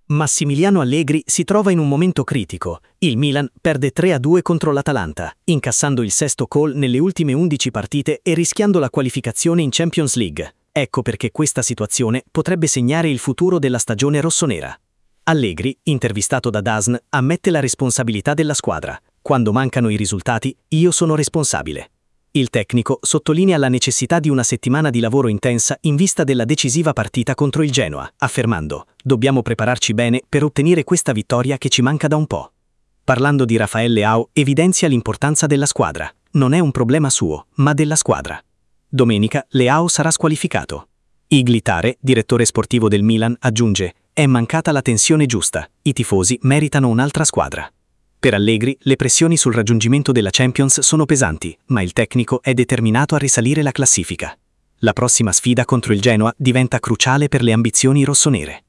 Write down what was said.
Massimiliano Allegri si trova in un momento critico. Il Milan perde 3-2 contro l'Atalanta, incassando il sesto gol nelle ultime 11 partite e rischiando la qualificazione in Champions League. Ecco perché questa situazione potrebbe segnare il futuro della stagione rossonera. Allegri, intervistato da DAZN, ammette la responsabilità della squadra. Quando mancano i risultati, io sono responsabile. Il tecnico sottolinea la necessità di una settimana di lavoro intensa in vista della decisiva partita contro il Genoa, affermando: dobbiamo prepararci bene per ottenere questa vittoria che ci manca da un po'. Parlando di Rafael Leao, evidenzia l'importanza della squadra. Non è un problema suo, ma della squadra. Domenica Leao sarà squalificato. Iglitare, direttore sportivo del Milan, aggiunge: è mancata la tensione giusta, i tifosi meritano un'altra squadra. Per Allegri, le pressioni sul raggiungimento della Champions sono pesanti, ma il tecnico è determinato a risalire la classifica. La prossima sfida contro il Genoa diventa cruciale per le ambizioni rossonere.